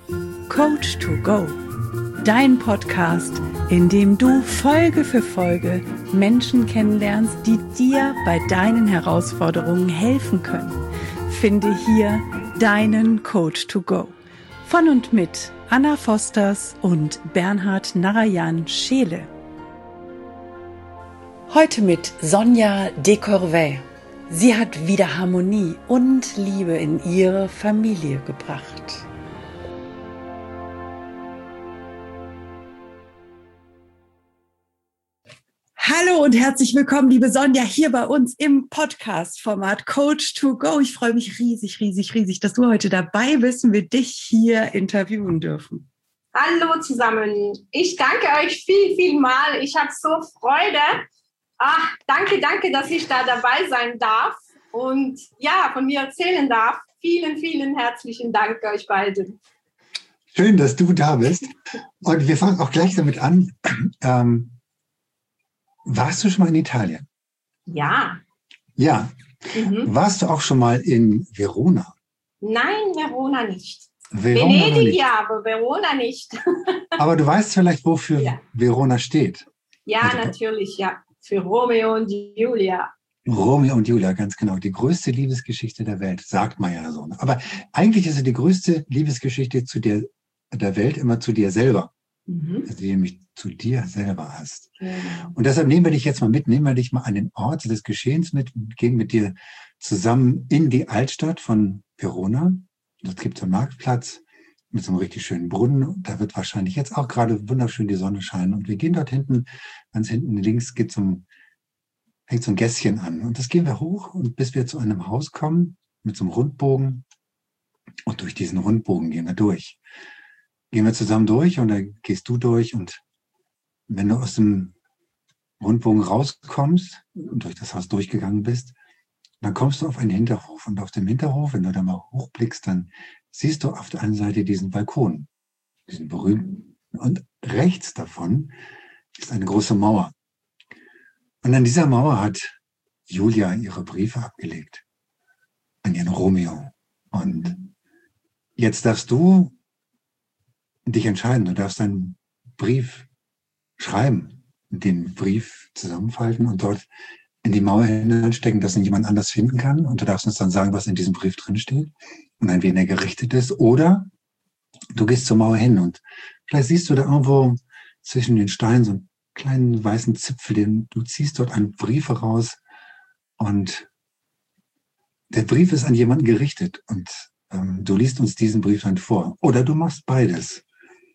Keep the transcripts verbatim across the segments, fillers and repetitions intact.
Coach to Go, dein Podcast, in dem du Folge für Folge Menschen kennenlernst, die dir bei deinen Herausforderungen helfen können. Finde hier deinen Coach to Go. Von und mit Anna Fosters und Bernhard Narayan Scheele. Heute mit Sonja Decorvey. Sie hat wieder Harmonie und Liebe in ihre Familie gebracht. Hallo und herzlich willkommen, liebe Sonja, hier bei uns im Podcast-Format Coach to Go. Ich freue mich riesig, riesig, riesig, dass du heute dabei bist und wir dich hier interviewen dürfen. Hallo zusammen. Ich danke euch viel, viel mal. Ich habe so Freude. Ach, danke, danke, dass ich da dabei sein darf und ja, von mir erzählen darf. Vielen, vielen herzlichen Dank euch beiden. Schön, dass du da bist. Und wir fangen auch gleich damit an. Ähm, warst du schon mal in Italien? Ja. Ja. Mhm. Warst du auch schon mal in Verona? Nein, Verona nicht. Verona Venedig nicht. ja, aber Verona nicht. Aber du weißt vielleicht, wofür Ja. Verona steht. Ja, Also, natürlich, ja. Für Romeo und Julia. Romeo und Julia, ganz genau. Die größte Liebesgeschichte der Welt, sagt man ja so. Aber eigentlich ist es die größte Liebesgeschichte zu dir, der Welt immer zu dir selber. Mhm. Also die nämlich zu dir selber hast. Genau. Und deshalb nehmen wir dich jetzt mal mit, nehmen wir dich mal an den Ort des Geschehens mit, gehen mit dir zusammen in die Altstadt von Verona. Dort gibt es einen Marktplatz mit so einem richtig schönen Brunnen. Da wird wahrscheinlich jetzt auch gerade wunderschön die Sonne scheinen. Und wir gehen dort hinten, ganz hinten links geht so ein, fängt so ein Gässchen an. Und das gehen wir hoch und bis wir zu einem Haus kommen mit so einem Rundbogen. Und durch diesen Rundbogen gehen wir durch. Gehen wir zusammen durch und da gehst du durch. Und wenn du aus dem Rundbogen rauskommst und durch das Haus durchgegangen bist, dann kommst du auf einen Hinterhof. Und auf dem Hinterhof, wenn du da mal hochblickst, dann siehst du auf der einen Seite diesen Balkon, diesen berühmten. Und rechts davon ist eine große Mauer. Und an dieser Mauer hat Julia ihre Briefe abgelegt an ihren Romeo. Und jetzt darfst du dich entscheiden. Du darfst einen Brief schreiben, den Brief zusammenfalten und dort in die Mauer hineinstecken, dass ihn jemand anders finden kann. Und du darfst uns dann sagen, was in diesem Brief drin steht und an wen er gerichtet ist. Oder du gehst zur Mauer hin und vielleicht siehst du da irgendwo zwischen den Steinen so einen kleinen weißen Zipfel, den du ziehst dort einen Brief heraus und der Brief ist an jemanden gerichtet und ähm, du liest uns diesen Brief dann vor. Oder du machst beides.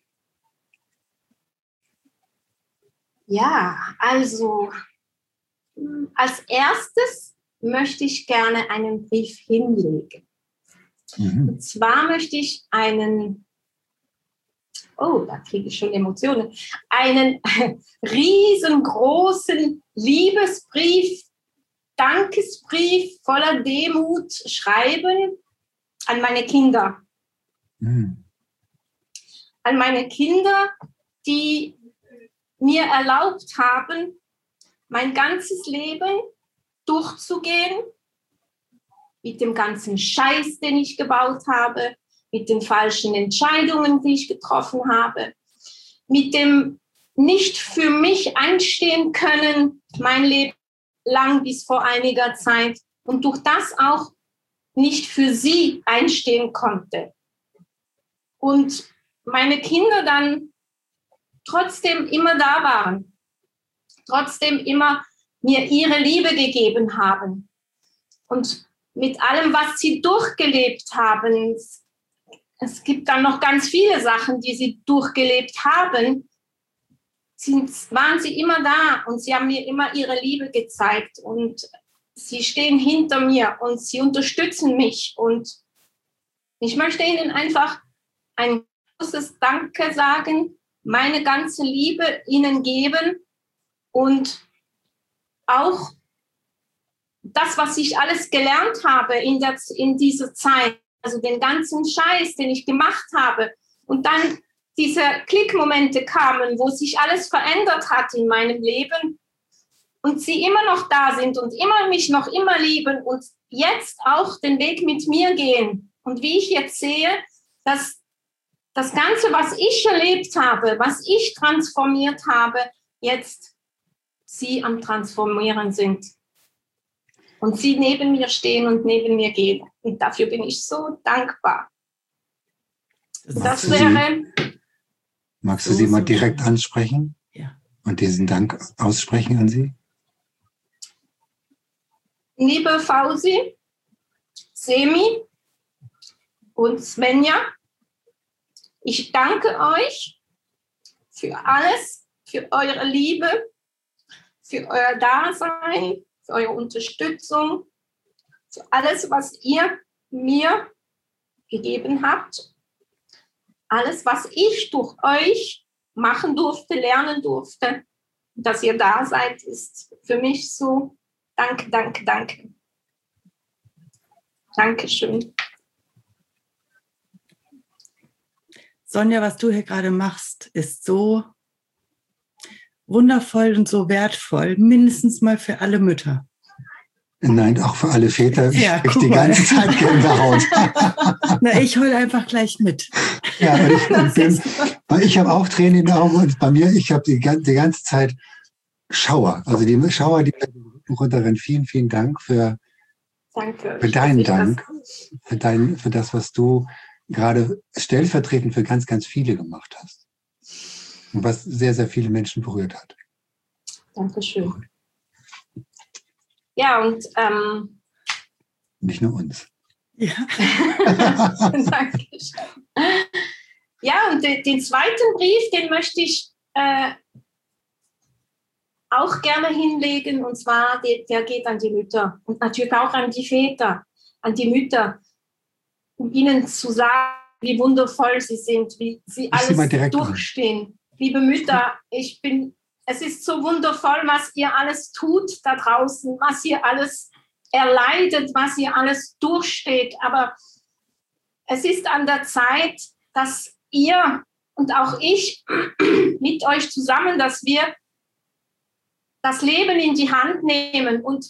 Ja, also als erstes möchte ich gerne einen Brief hinlegen. Mhm. Und zwar möchte ich einen, oh, da kriege ich schon Emotionen, einen riesengroßen Liebesbrief, Dankesbrief voller Demut schreiben an meine Kinder. Mhm. An meine Kinder, die mir erlaubt haben, mein ganzes Leben durchzugehen, mit dem ganzen Scheiß, den ich gebaut habe, mit den falschen Entscheidungen, die ich getroffen habe, mit dem nicht für mich einstehen können, mein Leben lang bis vor einiger Zeit und durch das auch nicht für sie einstehen konnte. Und meine Kinder dann trotzdem immer da waren. Trotzdem immer mir ihre Liebe gegeben haben. Und mit allem, was sie durchgelebt haben, es gibt dann noch ganz viele Sachen, die sie durchgelebt haben, sind, waren sie immer da und sie haben mir immer ihre Liebe gezeigt und sie stehen hinter mir und sie unterstützen mich und ich möchte ihnen einfach ein großes Danke sagen, meine ganze Liebe ihnen geben und auch das, was ich alles gelernt habe in, der, in dieser Zeit, also den ganzen Scheiß, den ich gemacht habe und dann diese Klickmomente kamen, wo sich alles verändert hat in meinem Leben und sie immer noch da sind und immer mich noch immer lieben und jetzt auch den Weg mit mir gehen. Und wie ich jetzt sehe, dass das Ganze, was ich erlebt habe, was ich transformiert habe, jetzt sie am Transformieren sind. Und sie neben mir stehen und neben mir gehen. Und dafür bin ich so dankbar. Das, das wäre... Magst du sie mal direkt ansprechen? Ja. Und diesen Dank aussprechen an sie? Liebe Fausi, Semi und Svenja, ich danke euch für alles, für eure Liebe, für euer Dasein, für eure Unterstützung, für alles, was ihr mir gegeben habt. Alles, was ich durch euch machen durfte, lernen durfte, dass ihr da seid, ist für mich so, danke, danke, danke. Dankeschön. Sonja, was du hier gerade machst, ist so wundervoll und so wertvoll, mindestens mal für alle Mütter. Nein, auch für alle Väter. Ich ja, kriege die ganze Zeit Gänsehaut. Na, ich heule einfach gleich mit. Ja, weil ich, bin, weil ich habe auch Tränen in den Augen und bei mir, ich habe die, die ganze Zeit Schauer. Also die Schauer, die runterrennen. Vielen, vielen Dank für, Danke. für deinen Dank, für, dein, für das, was du gerade stellvertretend für ganz, ganz viele gemacht hast. Und was sehr, sehr viele Menschen berührt hat. Dankeschön. Ja, und ähm, nicht nur uns. Ja. Dankeschön. Ja, und de, den zweiten Brief, den möchte ich äh, auch gerne hinlegen. Und zwar, der, der geht an die Mütter und natürlich auch an die Väter, an die Mütter, um ihnen zu sagen, wie wundervoll sie sind, wie sie alles durchstehen. An. Liebe Mütter, ich bin, es ist so wundervoll, was ihr alles tut da draußen, was ihr alles erleidet, was ihr alles durchsteht. Aber es ist an der Zeit, dass ihr und auch ich mit euch zusammen, dass wir das Leben in die Hand nehmen und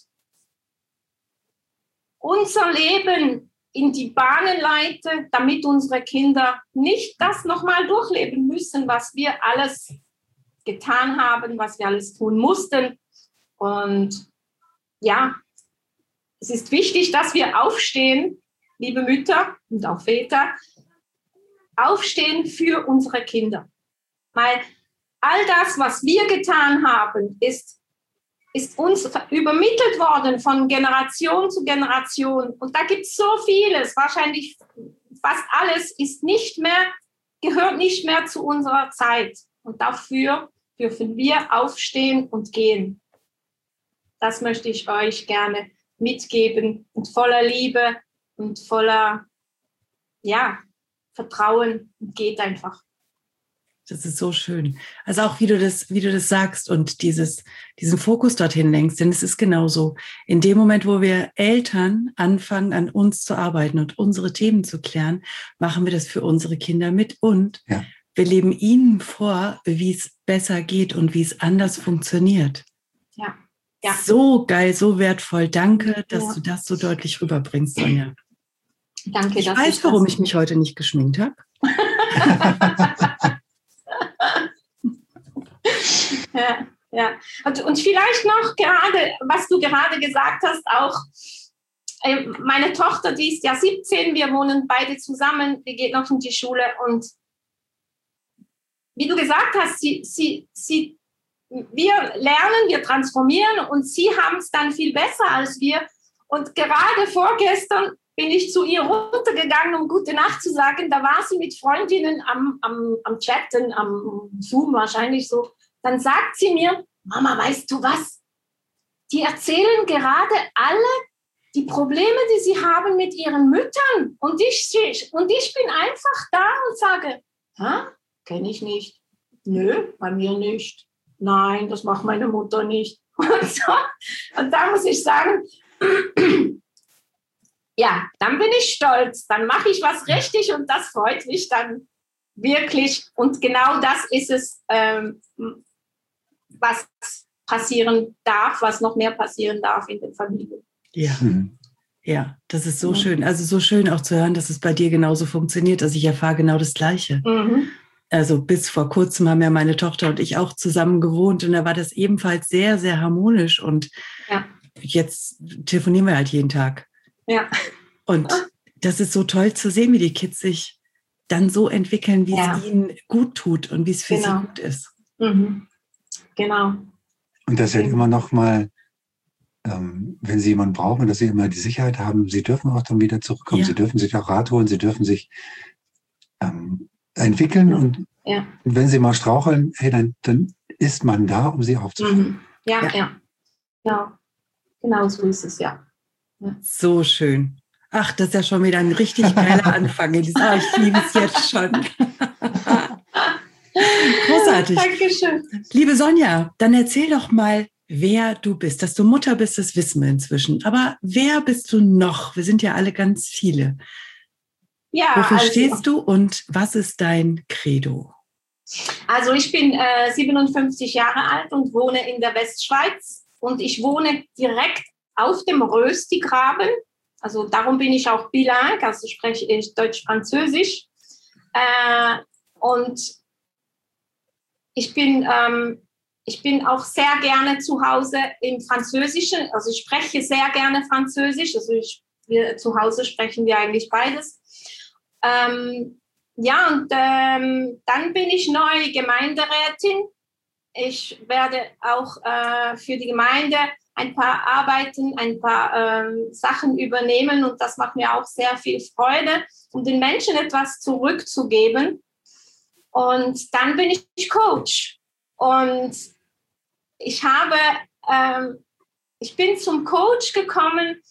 unser Leben in die Bahnen leiten, damit unsere Kinder nicht das nochmal durchleben müssen, was wir alles getan haben, was wir alles tun mussten. Und ja, es ist wichtig, dass wir aufstehen, liebe Mütter und auch Väter, aufstehen für unsere Kinder. Weil all das, was wir getan haben, ist, ist uns übermittelt worden von Generation zu Generation. Und da gibt es so vieles, wahrscheinlich fast alles ist nicht mehr, gehört nicht mehr zu unserer Zeit. Und dafür dürfen wir aufstehen und gehen. Das möchte ich euch gerne mitgeben und voller Liebe und voller, ja, Vertrauen, geht einfach. Das ist so schön. Also auch wie du das, wie du das sagst und dieses, diesen Fokus dorthin lenkst, denn es ist genauso. In dem Moment, wo wir Eltern anfangen, an uns zu arbeiten und unsere Themen zu klären, machen wir das für unsere Kinder mit und ja. wir leben ihnen vor, wie es besser geht und wie es anders funktioniert. Ja. Ja. So geil, so wertvoll. Danke, dass ja. du das so deutlich rüberbringst, Sonja. Danke, ich weiß, ich warum ich mich heute nicht geschminkt habe. ja, ja. Und, und vielleicht noch gerade, was du gerade gesagt hast, auch äh, meine Tochter, die ist ja siebzehn, wir wohnen beide zusammen, die geht noch in die Schule und wie du gesagt hast, sie, sie, sie, wir lernen, wir transformieren und sie haben es dann viel besser als wir. Und gerade vorgestern bin ich zu ihr runtergegangen, um gute Nacht zu sagen. Da war sie mit Freundinnen am, am, am Chatten, am Zoom wahrscheinlich so. Dann sagt sie mir, Mama, weißt du was? Die erzählen gerade alle die Probleme, die sie haben mit ihren Müttern. Und ich, und ich bin einfach da und sage, ha, kenne ich nicht. Nö, bei mir nicht. Nein, das macht meine Mutter nicht. Und, so. Und da muss ich sagen, ja, dann bin ich stolz, dann mache ich was richtig und das freut mich dann wirklich. Und genau das ist es, ähm, was passieren darf, was noch mehr passieren darf in den Familien. Ja, Ja, das ist so ja. schön. Also so schön auch zu hören, dass es bei dir genauso funktioniert. Also ich erfahre genau das Gleiche. Mhm. Also bis vor kurzem haben ja meine Tochter und ich auch zusammen gewohnt und da war das ebenfalls sehr, sehr harmonisch und ja. jetzt telefonieren wir halt jeden Tag. Ja. Und das ist so toll zu sehen, wie die Kids sich dann so entwickeln, wie ja. es ihnen gut tut und wie es für genau. sie gut ist. Mhm. Genau. Und das halt immer noch mal, ähm, wenn sie jemanden brauchen, dass sie immer die Sicherheit haben, sie dürfen auch dann wieder zurückkommen, ja. sie dürfen sich auch Rat holen, sie dürfen sich ähm, entwickeln ja. und ja. wenn sie mal straucheln, hey, dann, dann ist man da, um sie aufzufangen. Mhm. Ja, ja, ja, ja. Genau so ist es, ja. ja. So schön. Ach, das ist ja schon wieder ein richtig geiler Anfang. Oh, ich liebe es jetzt schon. Großartig. Dankeschön. Liebe Sonja, dann erzähl doch mal, wer du bist. Dass du Mutter bist, das wissen wir inzwischen. Aber wer bist du noch? Wir sind ja alle ganz viele. Ja, Wofür also, stehst du und was ist dein Credo? Also ich bin äh, siebenundfünfzig Jahre alt und wohne in der Westschweiz. Und ich wohne direkt auf dem Röstigraben. Also darum bin ich auch bilingue, also spreche ich Deutsch-Französisch. Äh, und ich bin, ähm, ich bin auch sehr gerne zu Hause im Französischen. Also ich spreche sehr gerne Französisch. Also ich, wir, zu Hause sprechen wir eigentlich beides. Ähm, ja, und ähm, dann bin ich neu Gemeinderätin. Ich werde auch äh, für die Gemeinde ein paar Arbeiten, ein paar ähm, Sachen übernehmen und das macht mir auch sehr viel Freude, um den Menschen etwas zurückzugeben. Und dann bin ich Coach und ich habe, ähm, ich bin zum Coach gekommen,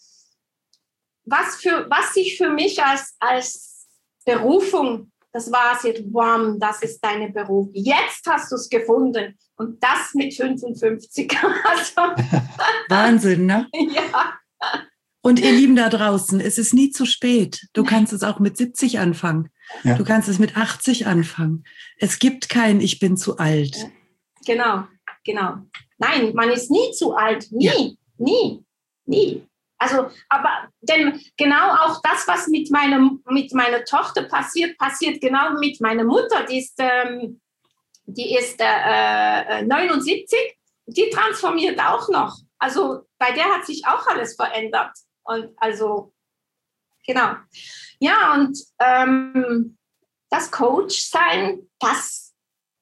was für, was ich für mich als als Berufung, das war es jetzt, wow, das ist deine Berufung. Jetzt hast du es gefunden. Und das mit fünfundfünfzig. Also, Wahnsinn, ne? Ja. Und ihr Lieben da draußen, es ist nie zu spät. Du kannst es auch mit siebzig anfangen. Ja. Du kannst es mit achtzig anfangen. Es gibt kein Ich bin zu alt. Genau, genau. Nein, man ist nie zu alt. Nie, ja. nie, nie. Also, aber denn genau auch das, was mit meiner, mit meiner Tochter passiert, passiert genau mit meiner Mutter. Die ist, ähm, die ist äh, neunundsiebzig, die transformiert auch noch. Also bei der hat sich auch alles verändert. Und also, genau. Ja, und ähm, das Coach-Sein, das,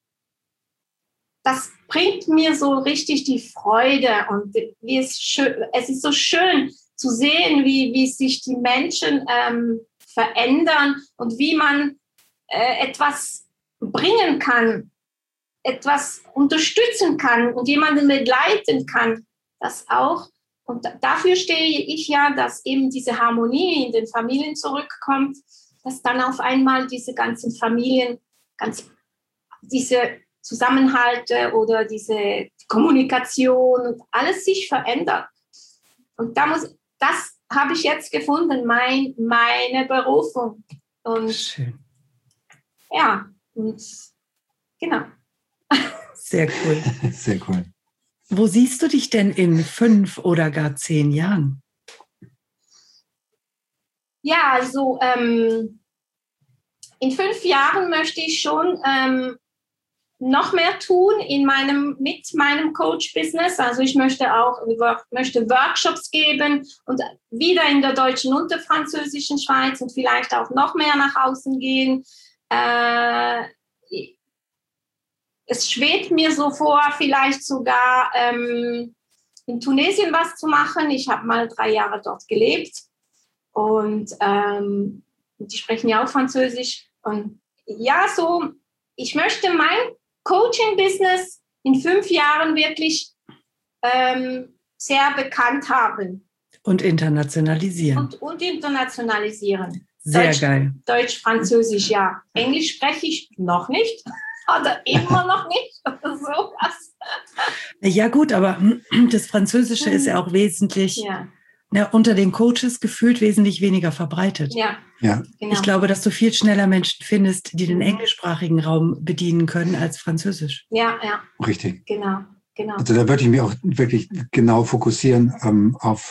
das bringt mir so richtig die Freude. Und wie es, schön, es ist so schön zu sehen, wie, wie sich die Menschen ähm, verändern und wie man äh, etwas bringen kann, etwas unterstützen kann und jemanden begleiten kann, das auch. Und dafür stehe ich ja, dass eben diese Harmonie in den Familien zurückkommt, dass dann auf einmal diese ganzen Familien, ganz, diese Zusammenhalte oder diese Kommunikation und alles sich verändert. Und da muss, das habe ich jetzt gefunden, mein, meine Berufung. Und schön. Ja, und genau. Sehr cool. Sehr cool. Wo siehst du dich denn in fünf oder gar zehn Jahren? Ja, also ähm, in fünf Jahren möchte ich schon ähm, noch mehr tun in meinem, mit meinem Coach-Business. Also ich möchte auch möchte Workshops geben und wieder in der deutschen und der französischen Schweiz und vielleicht auch noch mehr nach außen gehen. Äh, es schwebt mir so vor, vielleicht sogar ähm, in Tunesien was zu machen. Ich habe mal drei Jahre dort gelebt und ähm, die sprechen ja auch Französisch. Und ja, so, ich möchte mein Coaching-Business in fünf Jahren wirklich ähm, sehr bekannt haben. Und internationalisieren. Und, und internationalisieren. Sehr Deutsch, geil. Deutsch, Französisch, ja. Englisch spreche ich noch nicht. Oder immer noch nicht. Oder sowas. Ja gut, aber das Französische ist ja auch wesentlich, ja. ne, unter den Coaches gefühlt wesentlich weniger verbreitet. Ja, ja. Genau. Ich glaube, dass du viel schneller Menschen findest, die den englischsprachigen Raum bedienen können als Französisch. Ja, ja. Richtig. Genau, genau. Also da würde ich mich auch wirklich genau fokussieren ähm, auf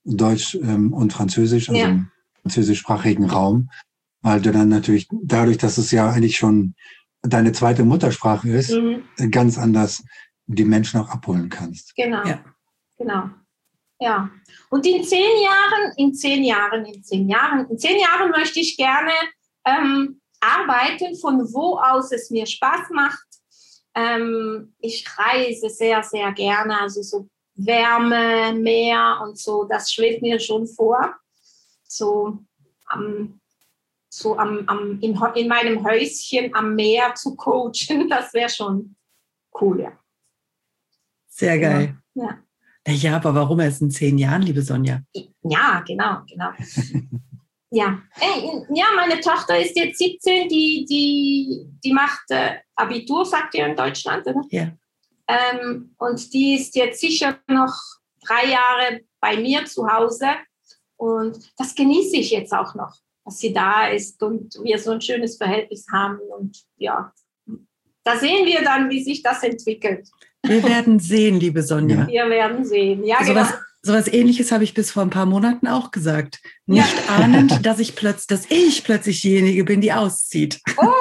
Deutsch ähm, und Französisch, also Ja. im französischsprachigen Raum, weil du dann natürlich dadurch, dass es ja eigentlich schon deine zweite Muttersprache ist, Mhm. ganz anders die Menschen auch abholen kannst. Genau, Ja. genau. Ja. Und in zehn Jahren, in zehn Jahren, in zehn Jahren, in zehn Jahren möchte ich gerne ähm, arbeiten, von wo aus es mir Spaß macht. Ähm, ich reise sehr, sehr gerne, also so Wärme, Meer und so, das schwebt mir schon vor. So am, so am, am in, in meinem Häuschen am Meer zu coachen, das wäre schon cool, ja. Sehr geil. Ja. Ja, aber warum erst in zehn Jahren, liebe Sonja? Ja, genau, genau. Ja. ja, meine Tochter ist jetzt siebzehn, die, die, die macht äh, Abitur, sagt ihr in Deutschland, oder? Ja. Ähm, und die ist jetzt sicher noch drei Jahre bei mir zu Hause. Und das genieße ich jetzt auch noch, dass sie da ist und wir so ein schönes Verhältnis haben. Und ja, da sehen wir dann, wie sich das entwickelt. Wir werden sehen, liebe Sonja. Wir werden sehen, ja, so genau. Was, so was Ähnliches habe ich bis vor ein paar Monaten auch gesagt. Nicht Ja. ahnend, dass ich, plötz, dass ich plötzlich diejenige bin, die auszieht. Oh,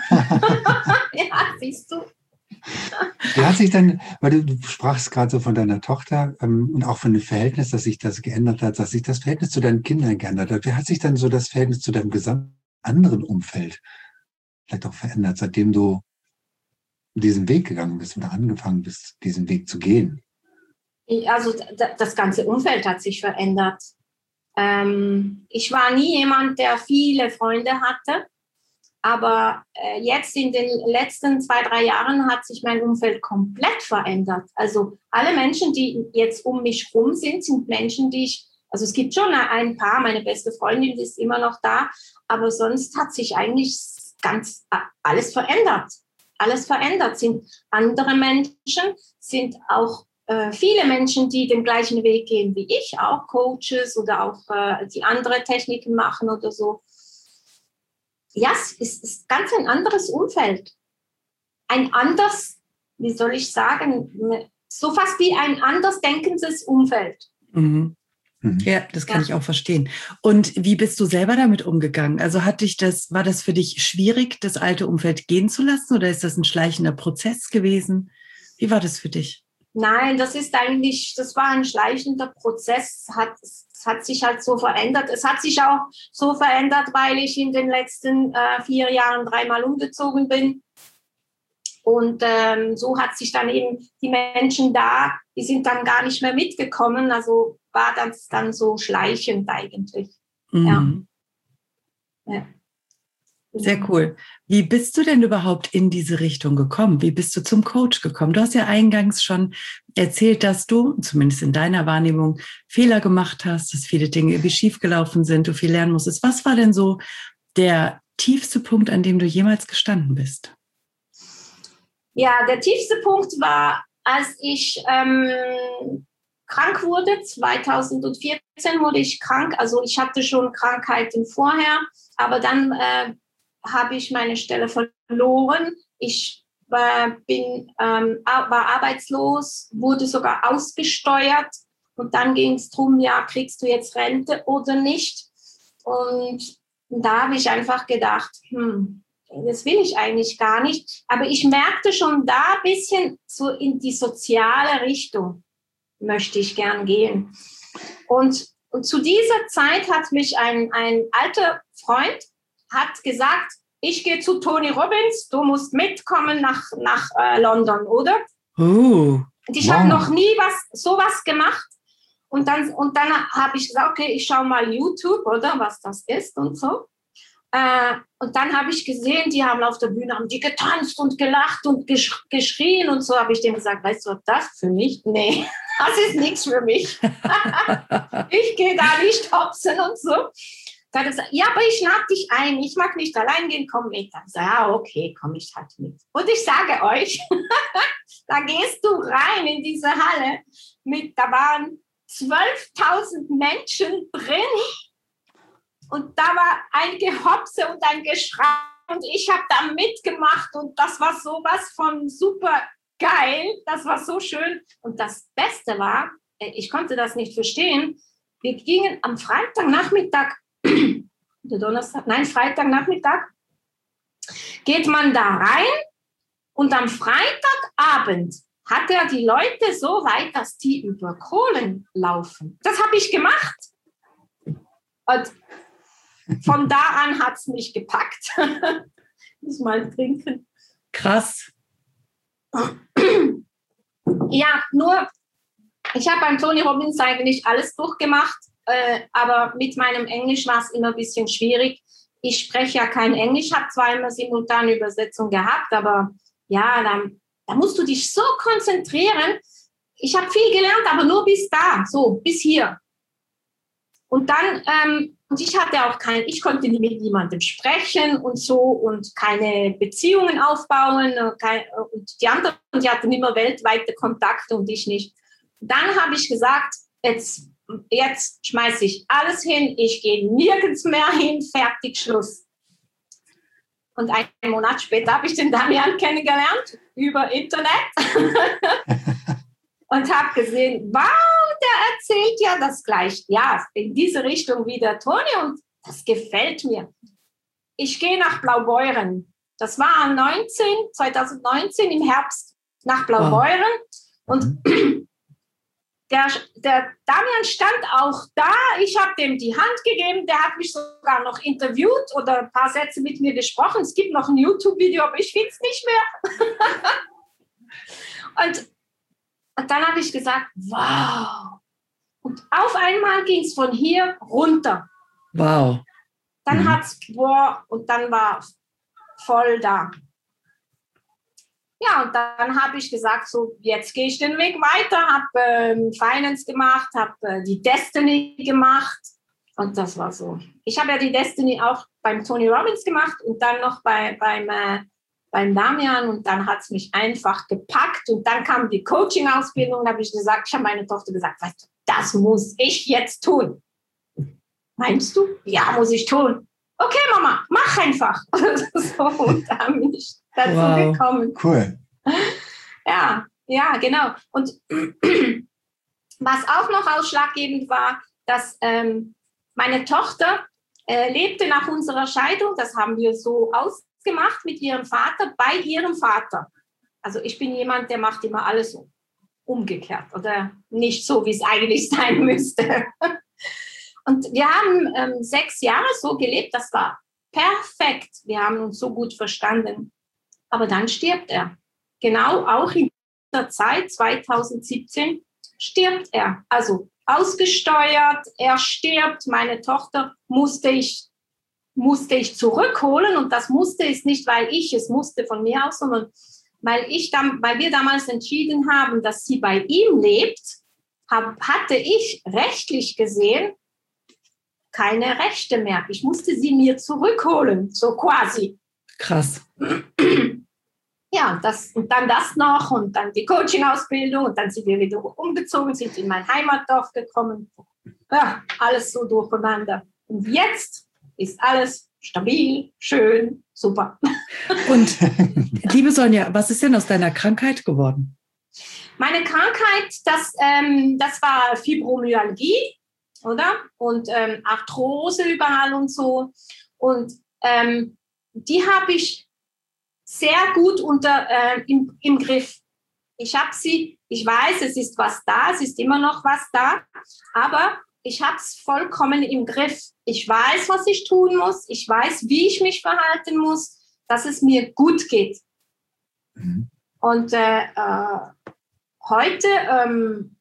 ja, siehst du. Wie hat sich dann, weil du, du sprachst gerade so von deiner Tochter ähm, und auch von dem Verhältnis, dass sich das geändert hat, dass sich das Verhältnis zu deinen Kindern geändert hat. Wie hat sich dann so das Verhältnis zu deinem gesamten anderen Umfeld vielleicht auch verändert, seitdem du diesen Weg gegangen bist oder angefangen bist, diesen Weg zu gehen? Also das ganze Umfeld hat sich verändert. Ähm, ich war nie jemand, der viele Freunde hatte, aber äh, jetzt in den letzten zwei, drei Jahren hat sich mein Umfeld komplett verändert. Also alle Menschen, die jetzt um mich rum sind, sind Menschen, die ich, also es gibt schon ein paar, meine beste Freundin, die ist immer noch da, aber sonst hat sich eigentlich ganz alles verändert. Alles verändert, sind andere Menschen, sind auch äh, viele Menschen, die den gleichen Weg gehen wie ich, auch Coaches oder auch äh, die andere Techniken machen oder so. Ja, es ist, ist ganz ein anderes Umfeld. Ein anders, wie soll ich sagen, so fast wie ein anders denkendes Umfeld. Mhm. Ja, das kann ja. ich auch verstehen. Und wie bist du selber damit umgegangen? Also hat dich das, war das für dich schwierig, das alte Umfeld gehen zu lassen, oder ist das ein schleichender Prozess gewesen? Wie war das für dich? Nein, das ist eigentlich, das war ein schleichender Prozess. Hat, es hat sich halt so verändert. Es hat sich auch so verändert, weil ich in den letzten äh, vier Jahren dreimal umgezogen bin. Und ähm, so hat sich dann eben die Menschen da, die sind dann gar nicht mehr mitgekommen. Also war das dann so schleichend eigentlich. Mhm. Ja. Ja. Sehr cool. Wie bist du denn überhaupt in diese Richtung gekommen? Wie bist du zum Coach gekommen? Du hast ja eingangs schon erzählt, dass du, zumindest in deiner Wahrnehmung, Fehler gemacht hast, dass viele Dinge irgendwie schiefgelaufen sind, du viel lernen musstest. Was war denn so der tiefste Punkt, an dem du jemals gestanden bist? Ja, der tiefste Punkt war, als ich ähm, krank wurde. zweitausendvierzehn wurde ich krank. Also ich hatte schon Krankheiten vorher, aber dann äh, habe ich meine Stelle verloren. Ich äh, bin, ähm, war arbeitslos, wurde sogar ausgesteuert. Und dann ging es darum, ja, kriegst du jetzt Rente oder nicht? Und da habe ich einfach gedacht, hm, das will ich eigentlich gar nicht. Aber ich merkte schon da ein bisschen so in die soziale Richtung möchte ich gern gehen. Und, und zu dieser Zeit hat mich ein, ein alter Freund hat gesagt, ich gehe zu Tony Robbins, du musst mitkommen nach, nach äh, London, oder? Oh, und ich wow. habe noch nie was, sowas gemacht. Und dann, und dann habe ich gesagt, okay, ich schaue mal YouTube, oder, was das ist und so. Äh, und dann habe ich gesehen, die haben auf der Bühne, haben die getanzt und gelacht und gesch- geschrien und so. Habe ich dem gesagt, weißt du, was das für mich? Nee, das ist nichts für mich. Ich gehe da nicht hopsen und so. Da hat er gesagt, ja, aber ich lade dich ein. Ich mag nicht allein gehen, komm mit. Dann sage ich, ja, okay, komm ich halt mit. Und ich sage euch, da gehst du rein in diese Halle. Mit, da waren zwölftausend Menschen drin. Und da war ein Gehopse und ein Geschrei und ich habe da mitgemacht und das war sowas von super geil, das war so schön. Und das Beste war, ich konnte das nicht verstehen, wir gingen am Freitagnachmittag, oder Donnerstag, nein, Freitagnachmittag, geht man da rein und am Freitagabend hat er die Leute so weit, dass die über Kohlen laufen. Das habe ich gemacht. Und von da an hat es mich gepackt. Muss mal trinken. Krass. Ja, nur, ich habe beim Tony Robbins eigentlich alles durchgemacht, äh, aber mit meinem Englisch war es immer ein bisschen schwierig. Ich spreche ja kein Englisch, habe zwar immer simultane Übersetzung gehabt, aber ja, dann, da musst du dich so konzentrieren. Ich habe viel gelernt, aber nur bis da, so, bis hier. Und dann, ähm, und ich hatte auch kein, ich konnte nie mit niemandem sprechen und so und keine Beziehungen aufbauen. Kein, und die anderen, die hatten immer weltweite Kontakte und ich nicht. Und dann habe ich gesagt, jetzt, jetzt schmeiße ich alles hin, ich gehe nirgends mehr hin, fertig, Schluss. Und einen Monat später habe ich den Damian kennengelernt über Internet. Und habe gesehen, wow, der erzählt ja das gleich. Ja, in diese Richtung wie der Toni und das gefällt mir. Ich gehe nach Blaubeuren. Das war neunzehn, zwanzig neunzehn im Herbst nach Blaubeuren. Oh. Und der, der Damian stand auch da. Ich habe dem die Hand gegeben. Der hat mich sogar noch interviewt oder ein paar Sätze mit mir gesprochen. Es gibt noch ein YouTube-Video, aber ich finde es nicht mehr. und Und dann habe ich gesagt, wow. Und auf einmal ging es von hier runter. Wow. Dann mhm. hat es, boah, und dann war voll da. Ja, und dann habe ich gesagt, so, jetzt gehe ich den Weg weiter, habe ähm, Finance gemacht, habe äh, die Destiny gemacht. Und das war so. Ich habe ja die Destiny auch beim Tony Robbins gemacht und dann noch bei, beim... Äh, beim Damian und dann hat es mich einfach gepackt und dann kam die Coaching-Ausbildung und habe ich gesagt, ich habe meine Tochter gesagt, weißt du, das muss ich jetzt tun. Meinst du? Ja, muss ich tun. Okay, Mama, mach einfach. So, und da bin ich dazu wow. gekommen. Cool. Ja, ja, genau. Und was auch noch ausschlaggebend war, dass ähm, meine Tochter äh, lebte nach unserer Scheidung, das haben wir so aus gemacht mit ihrem Vater, bei ihrem Vater. Also ich bin jemand, der macht immer alles so umgekehrt oder nicht so, wie es eigentlich sein müsste. Und wir haben ähm, sechs Jahre so gelebt, das war perfekt. Wir haben uns so gut verstanden. Aber dann stirbt er. Genau auch in der Zeit, zwanzig siebzehn, stirbt er. Also ausgesteuert, er stirbt. Meine Tochter musste ich musste ich zurückholen und das musste ist nicht, weil ich es musste von mir aus, sondern weil, ich dann, weil wir damals entschieden haben, dass sie bei ihm lebt, hab, hatte ich rechtlich gesehen keine Rechte mehr. Ich musste sie mir zurückholen, so quasi. Krass. Ja, das, und dann das noch und dann die Coaching-Ausbildung und dann sind wir wieder umgezogen, sind in mein Heimatdorf gekommen. Ja, alles so durcheinander. Und jetzt ist alles stabil, schön, super. Und liebe Sonja, was ist denn aus deiner Krankheit geworden? Meine Krankheit, das, ähm, das war Fibromyalgie, oder? Und ähm, Arthrose überall und so. Und ähm, die habe ich sehr gut unter, äh, im, im Griff. Ich habe sie, ich weiß, es ist was da, es ist immer noch was da, aber ich habe es vollkommen im Griff. Ich weiß, was ich tun muss. Ich weiß, wie ich mich verhalten muss, dass es mir gut geht. Mhm. Und äh, äh, heute, ähm,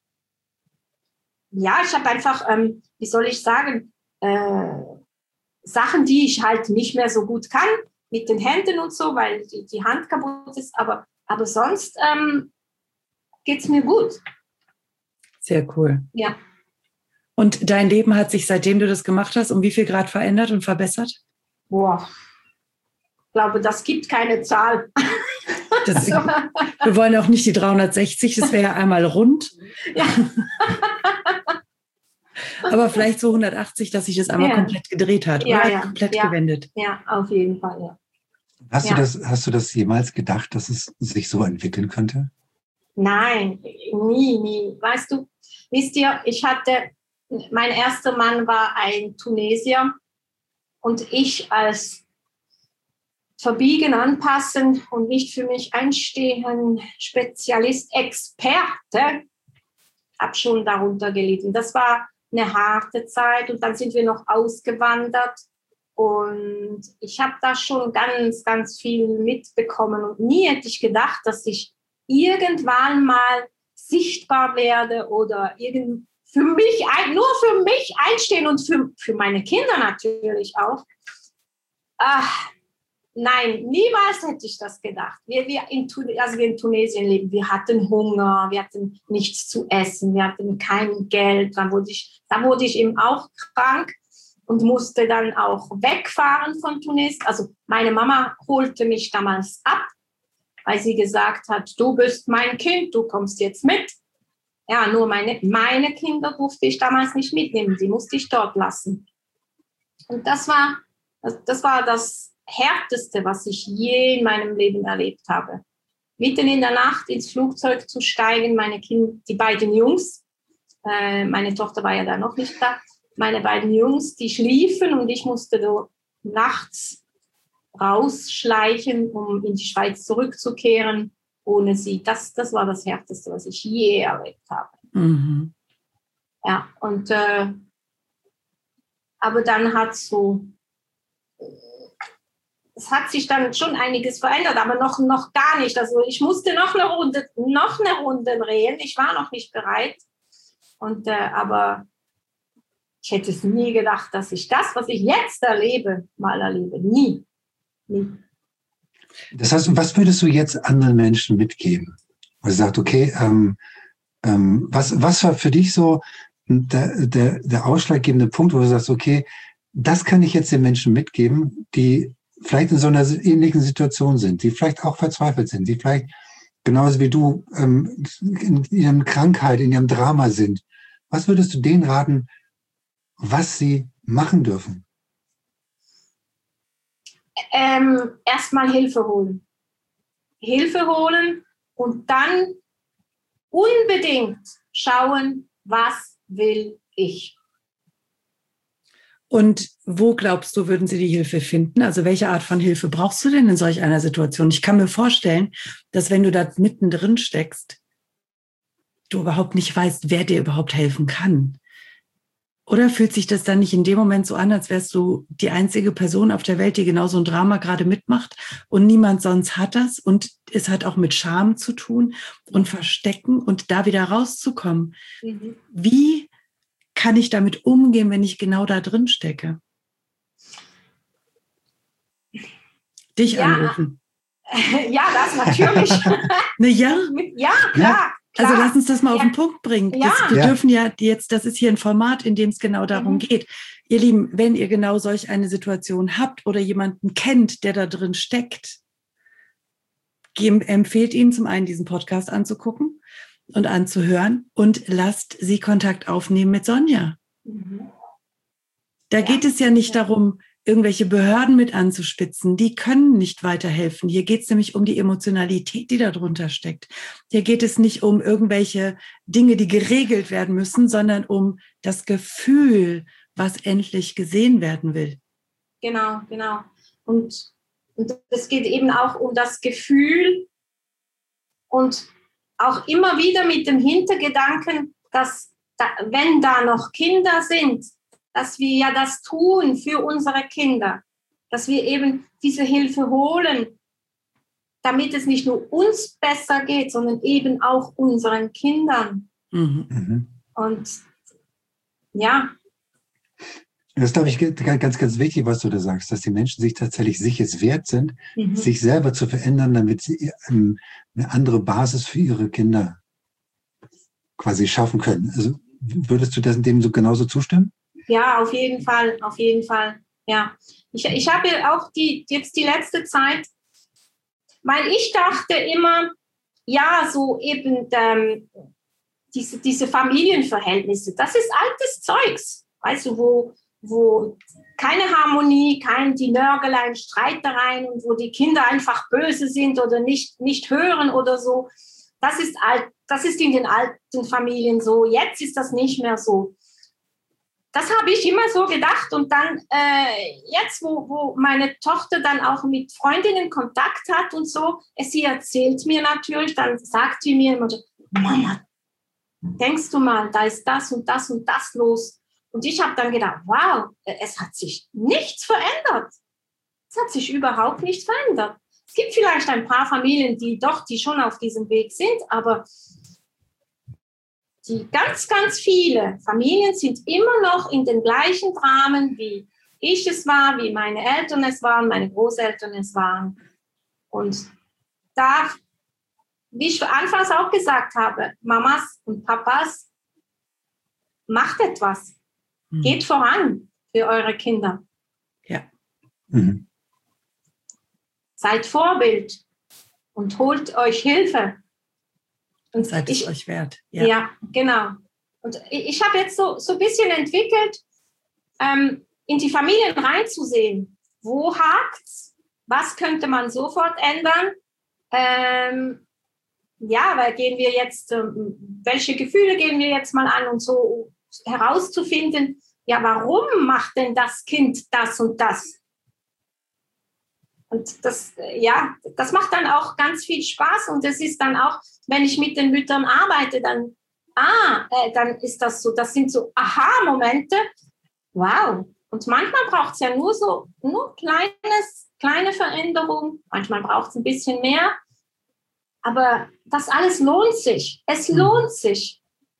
ja, ich habe einfach, ähm, wie soll ich sagen, äh, Sachen, die ich halt nicht mehr so gut kann, mit den Händen und so, weil die, die Hand kaputt ist. Aber, aber sonst ähm, geht es mir gut. Sehr cool. Ja. Und dein Leben hat sich, seitdem du das gemacht hast, um wie viel Grad verändert und verbessert? Boah, ich glaube, das gibt keine Zahl. Das, wir wollen auch nicht die dreihundertsechzig, das wäre ja einmal rund. Ja. Aber vielleicht so hundertachtzig, dass sich das einmal ja. komplett gedreht hat, ja, oder? Ja. Komplett ja. gewendet. Ja, auf jeden Fall, ja. Hast, ja. du das, hast du das jemals gedacht, dass es sich so entwickeln könnte? Nein, nie, nie. Weißt du, wisst ihr, ich hatte mein erster Mann war ein Tunesier und ich als verbiegen, anpassen und nicht für mich einstehen, Spezialist, Experte, habe schon darunter gelitten. Das war eine harte Zeit und dann sind wir noch ausgewandert und ich habe da schon ganz, ganz viel mitbekommen und nie hätte ich gedacht, dass ich irgendwann mal sichtbar werde oder irgend für mich, nur für mich einstehen und für, für meine Kinder natürlich auch. Ach, nein, niemals hätte ich das gedacht. Wir, wir, in, also wir in Tunesien leben, wir hatten Hunger, wir hatten nichts zu essen, wir hatten kein Geld. Dann wurde ich, da wurde ich eben auch krank und musste dann auch wegfahren von Tunesien. Also meine Mama holte mich damals ab, weil sie gesagt hat, du bist mein Kind, du kommst jetzt mit. Ja, nur meine, meine Kinder durfte ich damals nicht mitnehmen, die musste ich dort lassen. Und das war, das war das Härteste, was ich je in meinem Leben erlebt habe. Mitten in der Nacht ins Flugzeug zu steigen, meine Kinder, die beiden Jungs, äh, meine Tochter war ja da noch nicht da, meine beiden Jungs, die schliefen und ich musste so nachts rausschleichen, um in die Schweiz zurückzukehren, ohne sie. Das, das war das Härteste, was ich je erlebt habe. Mhm. Ja, und äh, aber dann hat so es hat sich dann schon einiges verändert, aber noch, noch gar nicht. Also ich musste noch eine Runde, noch eine Runde drehen. Ich war noch nicht bereit. Und, äh, aber ich hätte es nie gedacht, dass ich das, was ich jetzt erlebe, mal erlebe. Nie. Nie. Das heißt, was würdest du jetzt anderen Menschen mitgeben? Wo du sagst, okay, ähm, ähm, was, was war für dich so der, der, der ausschlaggebende Punkt, wo du sagst, okay, das kann ich jetzt den Menschen mitgeben, die vielleicht in so einer ähnlichen Situation sind, die vielleicht auch verzweifelt sind, die vielleicht genauso wie du ähm, in ihren Krankheit, in ihrem Drama sind. Was würdest du denen raten, was sie machen dürfen? Ähm, erstmal Hilfe holen. Hilfe holen und dann unbedingt schauen, was will ich. Und wo glaubst du, würden sie die Hilfe finden? Also welche Art von Hilfe brauchst du denn in solch einer Situation? Ich kann mir vorstellen, dass wenn du da mittendrin steckst, du überhaupt nicht weißt, wer dir überhaupt helfen kann. Oder fühlt sich das dann nicht in dem Moment so an, als wärst du die einzige Person auf der Welt, die genau so ein Drama gerade mitmacht und niemand sonst hat das und es hat auch mit Scham zu tun und Verstecken und da wieder rauszukommen. Mhm. Wie kann ich damit umgehen, wenn ich genau da drin stecke? Dich ja. anrufen. Ja, das natürlich. Ne, ja? Ja, klar. Also klar. Lass uns das mal ja. auf den Punkt bringen. Ja. Das, wir ja. dürfen ja jetzt, das ist hier ein Format, in dem es genau darum mhm. geht. Ihr Lieben, wenn ihr genau solch eine Situation habt oder jemanden kennt, der da drin steckt, empfehlt Ihnen zum einen, diesen Podcast anzugucken und anzuhören und lasst sie Kontakt aufnehmen mit Sonja. Mhm. Da ja. geht es ja nicht ja. darum, irgendwelche Behörden mit anzuspitzen. Die können nicht weiterhelfen. Hier geht es nämlich um die Emotionalität, die darunter steckt. Hier geht es nicht um irgendwelche Dinge, die geregelt werden müssen, sondern um das Gefühl, was endlich gesehen werden will. Genau, genau. Und, und es geht eben auch um das Gefühl und auch immer wieder mit dem Hintergedanken, dass da, wenn da noch Kinder sind, dass wir ja das tun für unsere Kinder, dass wir eben diese Hilfe holen, damit es nicht nur uns besser geht, sondern eben auch unseren Kindern. Mhm. Und ja. Das ist, glaube ich, ganz, ganz wichtig, was du da sagst, dass die Menschen sich tatsächlich sich es wert sind, mhm. sich selber zu verändern, damit sie eine andere Basis für ihre Kinder quasi schaffen können. Also würdest du das dem so genauso zustimmen? Ja, auf jeden Fall, auf jeden Fall, ja. Ich, ich habe auch die, jetzt die letzte Zeit, weil ich dachte immer, ja, so eben ähm, diese, diese Familienverhältnisse, das ist altes Zeugs, weißt du, wo, wo keine Harmonie, kein die Nörgeleien, Streitereien und wo die Kinder einfach böse sind oder nicht, nicht hören oder so. Das ist alt, das ist in den alten Familien so, jetzt ist das nicht mehr so. das habe ich immer so gedacht. Und dann äh, jetzt, wo, wo meine Tochter dann auch mit Freundinnen Kontakt hat und so, sie erzählt mir natürlich, dann sagt sie mir immer so, Mama, denkst du mal, da ist das und das und das los. Und ich habe dann gedacht, wow, es hat sich nichts verändert. Es hat sich überhaupt nicht verändert. Es gibt vielleicht ein paar Familien, die doch, die schon auf diesem Weg sind, aber die ganz, ganz viele Familien sind immer noch in den gleichen Dramen, wie ich es war, wie meine Eltern es waren, meine Großeltern es waren. Und da, wie ich anfangs auch gesagt habe, Mamas und Papas, macht etwas. Mhm. Geht voran für eure Kinder. Ja. Mhm. Seid Vorbild und holt euch Hilfe. Und seid es ich, euch wert. Ja, ja, genau. Und ich, ich habe jetzt so, so ein bisschen entwickelt, ähm, in die Familien reinzusehen. Wo hakt's? Was könnte man sofort ändern? Ähm, ja, weil gehen wir jetzt, ähm, welche Gefühle gehen wir jetzt mal an und so herauszufinden, ja, warum macht denn das Kind das und das? Und das, ja, das macht dann auch ganz viel Spaß und es ist dann auch, wenn ich mit den Müttern arbeite, dann, ah, äh, dann ist das so, das sind so Aha-Momente, wow. Und manchmal braucht es ja nur so, nur kleines, kleine Veränderung, manchmal braucht es ein bisschen mehr, aber das alles lohnt sich, es lohnt sich.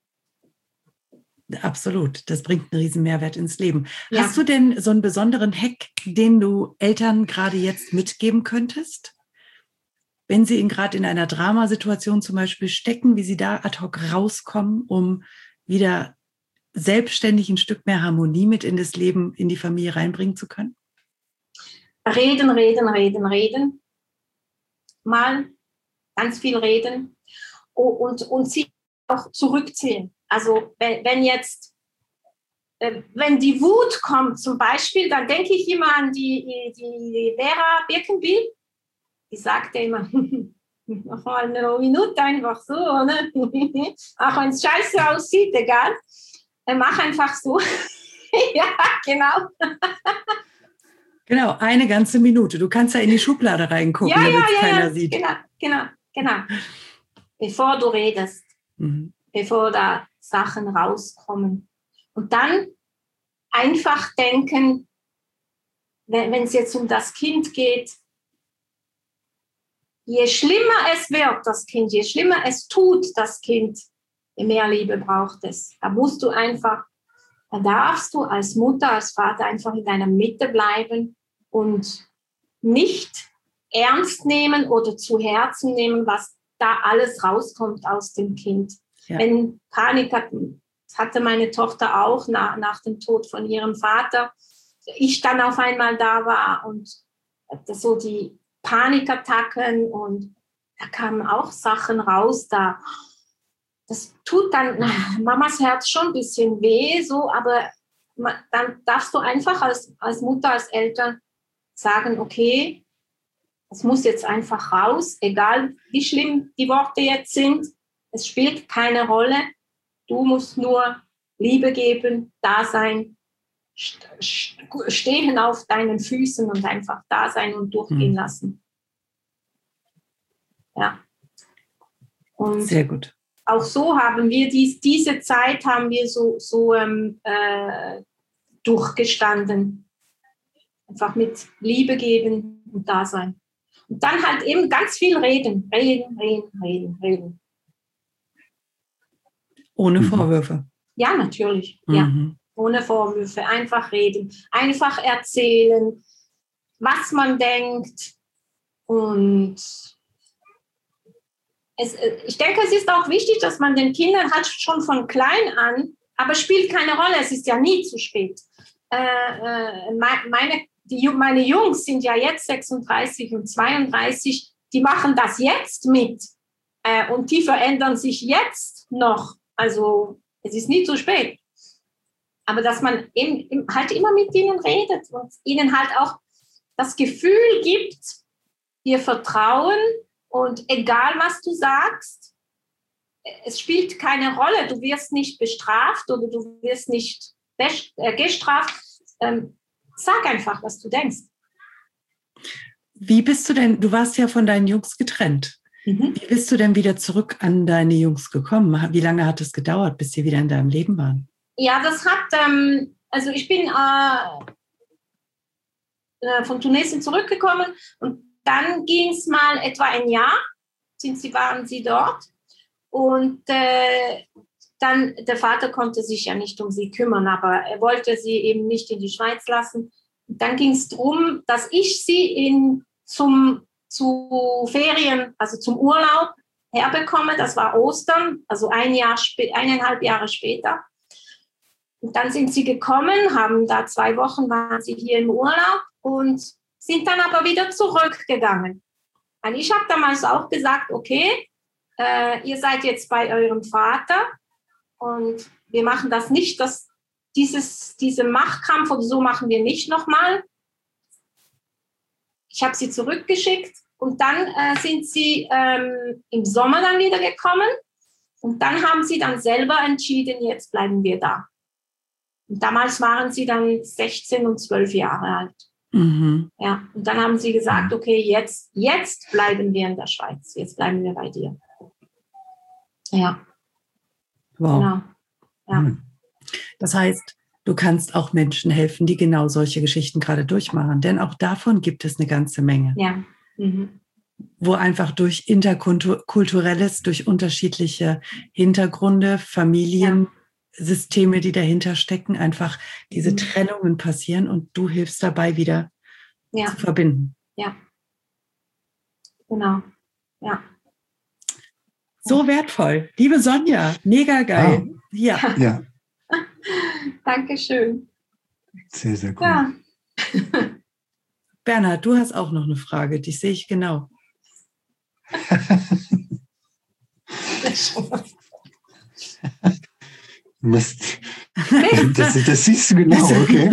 Absolut, das bringt einen riesen Mehrwert ins Leben. Ja. Hast du denn so einen besonderen Hack, den du Eltern gerade jetzt mitgeben könntest? Wenn sie gerade in einer Dramasituation zum Beispiel stecken, wie sie da ad hoc rauskommen, um wieder selbstständig ein Stück mehr Harmonie mit in das Leben, in die Familie reinbringen zu können? Reden, reden, reden, reden. Mal ganz viel reden und, und sich auch zurückziehen. Also wenn, wenn jetzt, äh, wenn die Wut kommt zum Beispiel, dann denke ich immer an die, die Vera Birkenbiel. Die sagte immer, mach mal eine Minute einfach so, oder? Auch wenn es scheiße aussieht, egal. Äh, mach einfach so. Ja, genau. Genau, eine ganze Minute. Du kannst ja in die Schublade reingucken, ja, damit ja, es ja, keiner ja. sieht. Genau, genau, genau. Bevor du redest, mhm. bevor da Sachen rauskommen. Und dann einfach denken, wenn es jetzt um das Kind geht, je schlimmer es wird, das Kind, je schlimmer es tut, das Kind, je mehr Liebe braucht es. Da musst du einfach, da darfst du als Mutter, als Vater einfach in deiner Mitte bleiben und nicht ernst nehmen oder zu Herzen nehmen, was da alles rauskommt aus dem Kind. Ja. Wenn Panik hat, hatte meine Tochter auch nach, nach dem Tod von ihrem Vater, ich dann auf einmal da war und das so die Panikattacken und da kamen auch Sachen raus, da das tut dann Mamas Herz schon ein bisschen weh, so, aber man, dann darfst du einfach als, als Mutter, als Eltern sagen, okay, es muss jetzt einfach raus, egal wie schlimm die Worte jetzt sind, es spielt keine Rolle, du musst nur Liebe geben, da sein, stehen auf deinen Füßen und einfach da sein und durchgehen mhm. lassen. Ja. Und sehr gut. Auch so haben wir dies, diese Zeit haben wir so, so ähm, äh, durchgestanden. Einfach mit Liebe geben und da sein. Und dann halt eben ganz viel reden, reden, reden, reden, reden. Ohne Vorwürfe. Ja, natürlich. Mhm. Ja. Ohne Vorwürfe. Einfach reden. Einfach erzählen, was man denkt. Und es, ich denke, es ist auch wichtig, dass man den Kindern hat schon von klein an, aber spielt keine Rolle, es ist ja nie zu spät. Äh, äh, meine, die, meine Jungs sind ja jetzt sechsunddreißig und zweiunddreißig, die machen das jetzt mit äh, und die verändern sich jetzt noch. Also es ist nie zu spät. Aber dass man eben, halt immer mit ihnen redet und ihnen halt auch das Gefühl gibt, ihr Vertrauen und egal, was du sagst, es spielt keine Rolle. Du wirst nicht bestraft oder du wirst nicht gestraft. Ähm, sag einfach, was du denkst. Wie bist du denn, du warst ja von deinen Jungs getrennt. Mhm. Wie bist du denn wieder zurück an deine Jungs gekommen? Wie lange hat es gedauert, bis sie wieder in deinem Leben waren? Ja, das hat, ähm, also ich bin äh, von Tunesien zurückgekommen und dann ging es mal etwa ein Jahr, sind sie, waren sie dort. Und äh, dann, der Vater konnte sich ja nicht um sie kümmern, aber er wollte sie eben nicht in die Schweiz lassen. Und dann ging es darum, dass ich sie in, zum, zu Ferien, also zum Urlaub herbekomme. Das war Ostern, also ein Jahr, eineinhalb Jahre später. Und dann sind sie gekommen, haben da zwei Wochen, waren sie hier im Urlaub und sind dann aber wieder zurückgegangen. Und ich habe damals auch gesagt, okay, äh, ihr seid jetzt bei eurem Vater und wir machen das nicht, dass dieses, diese Machtkampf oder so machen wir nicht nochmal. Ich habe sie zurückgeschickt und dann äh, sind sie ähm, im Sommer dann wieder gekommen und dann haben sie dann selber entschieden, jetzt bleiben wir da. Und damals waren sie dann sechzehn und zwölf Jahre alt. Mhm. Ja, und dann haben sie gesagt, okay, jetzt, jetzt bleiben wir in der Schweiz, jetzt bleiben wir bei dir. Ja. Wow. Genau. Ja. Das heißt, du kannst auch Menschen helfen, die genau solche Geschichten gerade durchmachen. Denn auch davon gibt es eine ganze Menge. Ja. Mhm. Wo einfach durch interkulturelles, durch unterschiedliche Hintergründe, Familiensysteme, die dahinter stecken, einfach diese Mhm. Trennungen passieren und du hilfst dabei, wieder Ja. zu verbinden. Ja. Genau. Ja. So wertvoll. Liebe Sonja, mega geil. Wow. Ja. Ja, Dankeschön. sehr, sehr cool. Ja. Bernhard, du hast auch noch eine Frage, die sehe ich genau. Mist. Das, das siehst du genau, okay.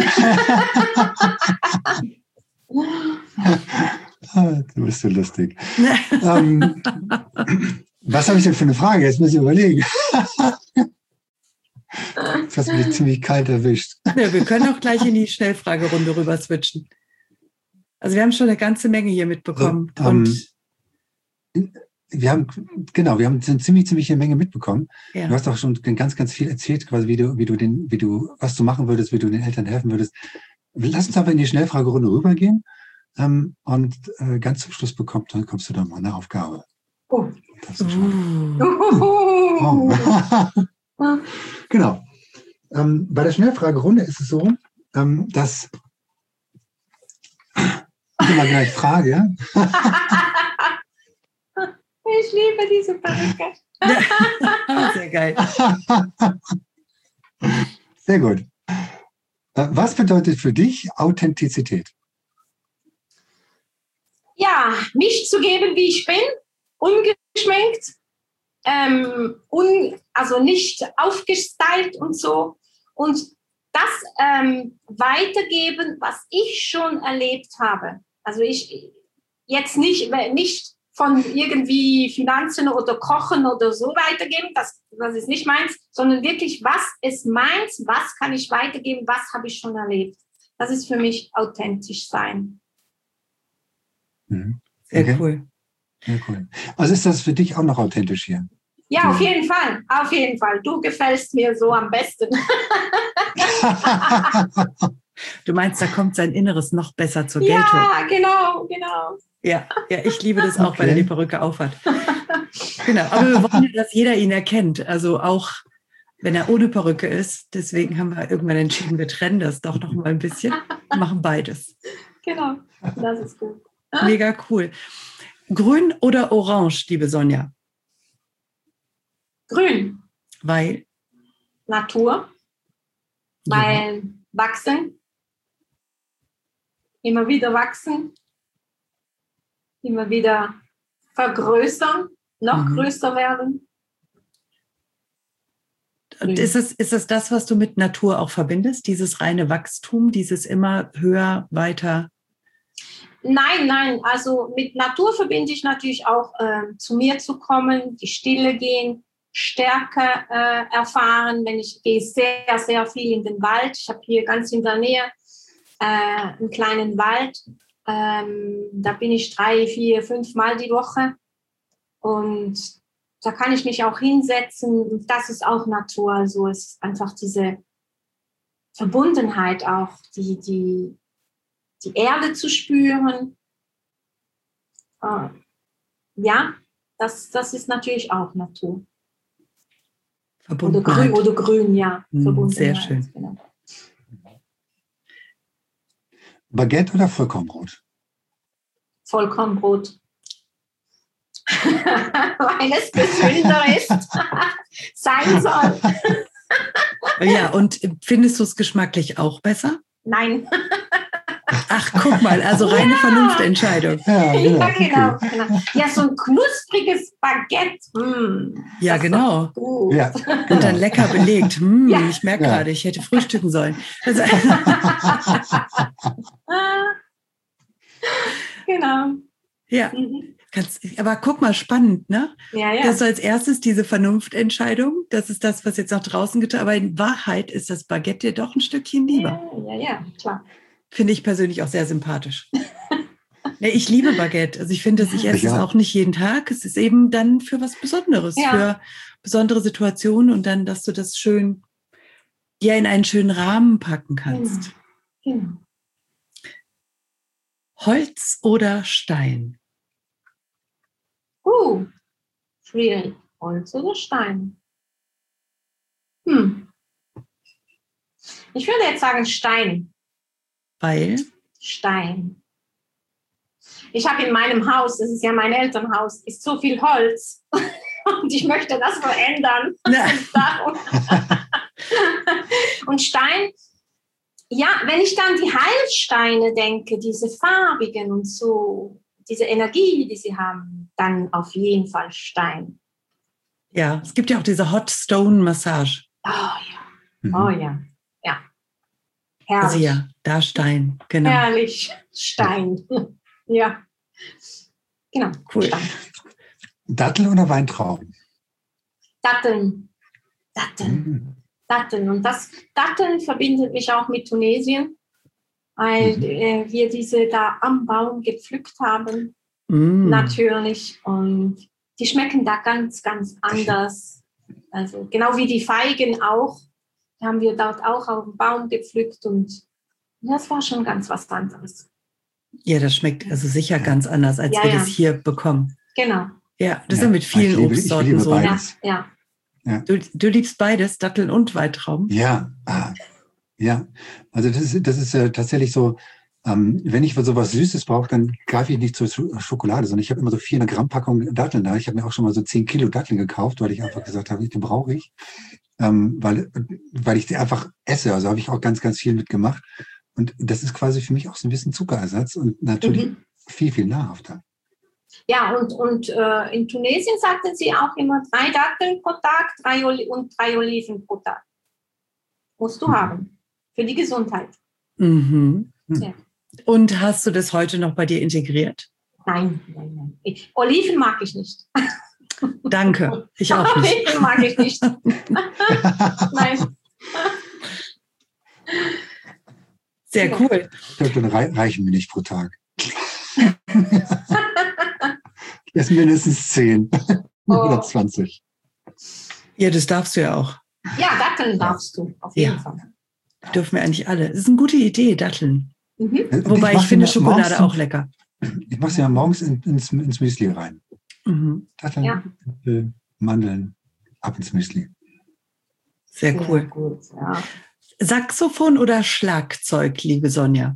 Du bist so lustig. ähm, was habe ich denn für eine Frage? Jetzt muss ich überlegen. Das hast mich ziemlich kalt erwischt. Ja, wir können auch gleich in die Schnellfragerunde rüber switchen. Also wir haben schon eine ganze Menge hier mitbekommen. So, und ähm, wir haben, genau, wir haben eine ziemlich, ziemliche Menge mitbekommen. ja. Du hast auch schon ganz, ganz viel erzählt, quasi, wie du, wie du den, wie du, was du machen würdest, wie du den Eltern helfen würdest. Lass uns aber in die Schnellfragerunde rübergehen. Ähm, und äh, ganz zum Schluss bekommst, dann kommst du dann mal eine Aufgabe. Oh. Das ist schon. Uh. Oh. Genau. Ähm, bei der Schnellfragerunde ist es so, ähm, dass ich immer gleich frage. Ich liebe diese Perücke. Sehr geil. Sehr gut. Äh, was bedeutet für dich Authentizität? Ja, mich zu geben, wie ich bin, ungeschminkt, ähm, un, also nicht aufgestylt und so. Und das ähm, weitergeben, was ich schon erlebt habe. Also ich jetzt nicht, nicht von irgendwie Finanzen oder Kochen oder so weitergeben, das, das ist nicht meins, sondern wirklich, was ist meins, was kann ich weitergeben, was habe ich schon erlebt. Das ist für mich authentisch sein. Mhm. Sehr Okay. cool. Sehr cool. Also ist das für dich auch noch authentisch hier? Ja, auf jeden Fall, auf jeden Fall. Du gefällst mir so am besten. Du meinst, da kommt sein Inneres noch besser zur Geltung. Ja, genau, genau. Ja, ja, ich liebe das auch, Okay. weil er die Perücke aufhat. Genau, aber wir wollen ja, dass jeder ihn erkennt. Also auch, wenn er ohne Perücke ist. Deswegen haben wir irgendwann entschieden, wir trennen das doch noch mal ein bisschen, machen beides. Genau, das ist gut. Mega cool. Grün oder orange, liebe Sonja? Grün, Weil? Natur, weil wachsen, immer wieder wachsen, immer wieder vergrößern, noch Mhm. größer werden. Und ist es, ist es das, was du mit Natur auch verbindest? Dieses reine Wachstum, dieses immer höher, weiter? Nein, nein, also mit Natur verbinde ich natürlich auch, äh, zu mir zu kommen, die Stille gehen, stärker äh, erfahren, wenn ich gehe sehr, sehr viel in den Wald. Ich habe hier ganz in der Nähe äh, einen kleinen Wald. Ähm, da bin ich drei, vier, fünf Mal die Woche. Und da kann ich mich auch hinsetzen. Das ist auch Natur. Also es ist einfach diese Verbundenheit auch, die, die, die Erde zu spüren. Äh, ja, das, das ist natürlich auch Natur. Oder grün, oder grün, ja. Mm, sehr schön. Genau. Baguette oder Vollkornbrot? Vollkornbrot. Weil es gesünder ist, sein soll. Ja, und findest du es geschmacklich auch besser? Nein. Ach, guck mal, also reine Ja. Vernunftentscheidung. Ja, Ja, okay. genau, genau. Ja, so ein knuspriges Baguette. Mm, Ja, das ist genau. doch gut. Ja, Und dann lecker belegt. Hm, Ja. ich merke Ja. gerade, ich hätte frühstücken sollen. Also, Ah. Genau. ja, Mhm. kannst, aber guck mal, spannend, ne? Ja, ja. Das ist als erstes diese Vernunftentscheidung. Das ist das, was jetzt nach draußen getan. Aber in Wahrheit ist das Baguette dir doch ein Stückchen lieber. Ja, ja, ja, klar. Finde ich persönlich auch sehr sympathisch. Nee, ich liebe Baguette. Also ich finde, dass ich esse Ich es auch. auch nicht jeden Tag. Es ist eben dann für was Besonderes, Ja. für besondere Situationen und dann, dass du das schön, ja, in einen schönen Rahmen packen kannst. Genau. Holz oder Stein? Uh, schwierig. Holz oder Stein? Hm. Ich würde jetzt sagen Stein. Weil, Stein. Ich habe in meinem Haus, das ist ja mein Elternhaus, ist so viel Holz und ich möchte das verändern. na, Und Stein, ja, wenn ich dann die Heilsteine denke, diese farbigen und so, diese Energie, die sie haben, dann auf jeden Fall Stein. ja, es gibt ja auch diese Hot Stone Massage. Oh ja, Mhm. oh ja, ja. Also Herrlich, ja, da Stein, genau. herrlich, Stein. Ja, genau, Cool. Stein. Dattel oder Weintrauben? Datteln, Datteln. Mhm. Datteln. Und das Datteln verbindet mich auch mit Tunesien, weil Mhm. äh, wir diese da am Baum gepflückt haben, Mm. natürlich. Und die schmecken da ganz, ganz anders. Also genau wie die Feigen auch, die haben wir dort auch auf dem Baum gepflückt und das war schon ganz was anderes. Ja, das schmeckt also sicher ganz anders, als Ja, wir ja. das hier bekommen. Genau. Ja, das Ja, ist ja mit vielen ich liebe- ich Obstsorten liebe so. beide. Ja, Beides. ja. Du, du liebst beides, Datteln und Weintrauben? Ja, ah, ja. Also das ist, das ist äh, tatsächlich so, ähm, wenn ich so was Süßes brauche, dann greife ich nicht zur Schu- Schokolade, sondern ich habe immer so vierhundert Gramm Packung Datteln da. Ich habe mir auch schon mal so zehn Kilo Datteln gekauft, weil ich einfach gesagt habe, den brauche ich, ähm, weil, weil ich die einfach esse. Also habe ich auch ganz, ganz viel mitgemacht. Und das ist quasi für mich auch so ein bisschen Zuckerersatz und natürlich Mhm. viel, viel nahrhafter. Ja, und, und äh, in Tunesien sagten sie auch immer drei Datteln pro Tag drei Oli- und drei Oliven pro Tag. Musst du Mhm. haben. Für die Gesundheit. Mhm. Ja. Und hast du das heute noch bei dir integriert? Nein, nein, nein. Ich, Oliven mag ich nicht. Danke, ich auch nicht. Oliven mag ich nicht. Nein. Sehr cool. Ich glaube, dann rei- reichen mir nicht pro Tag. Es sind mindestens zehn Oh. oder zwanzig. Ja, das darfst du ja auch. Ja, Datteln darfst du, auf jeden Ja. Fall. Dürfen wir eigentlich alle. Das ist eine gute Idee, Datteln. Mhm. Wobei ich, finde Schokolade auch lecker. Ich mache sie ja morgens in, ins, ins Müsli rein. Mhm. Datteln, Ja. Äpfel, Mandeln, ab ins Müsli. Sehr Sehr cool. gut, ja. Saxophon oder Schlagzeug, liebe Sonja?